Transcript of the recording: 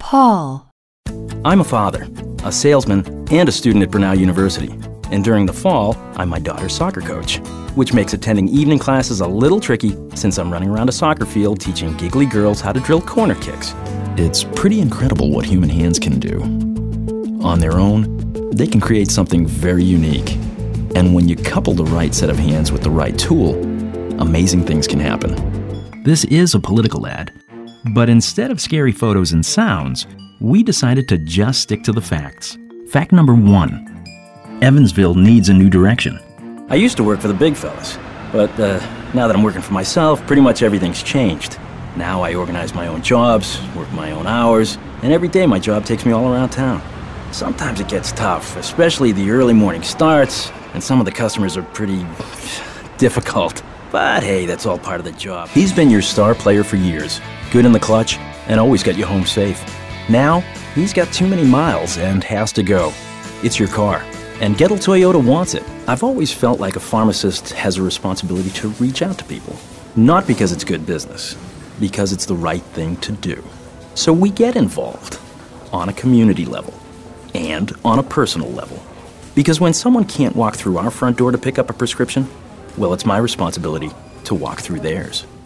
Paul. I'm a father, a salesman, and a student at Brenau University. And during the fall, I'm my daughter's soccer coach, which makes attending evening classes a little tricky since I'm running around a soccer field teaching giggly girls how to drill corner kicks. It's pretty incredible what human hands can do. On their own, they can create something very unique. And when you couple the right set of hands with the right tool, amazing things can happen. This is a political ad, but instead of scary photos and sounds, we decided to just stick to the facts. Fact number 1, Evansville needs a new direction. I used to work for the big fellas, but now that I'm working for myself, pretty much everything's changed. Now I organize my own jobs, work my own hours, and every day my job takes me all around town. Sometimes it gets tough, especially the early morning starts, and some of the customers are pretty difficult. But hey, that's all part of the job. He's been your star player for years, good in the clutch, and always got you home safe. Now, he's got too many miles and has to go. It's your car, and Gettle Toyota wants it. I've always felt like a pharmacist has a responsibility to reach out to people. Not because it's good business, because it's the right thing to do. So we get involved on a community level and on a personal level. Because when someone can't walk through our front door to pick up a prescription, well, it's my responsibility to walk through theirs.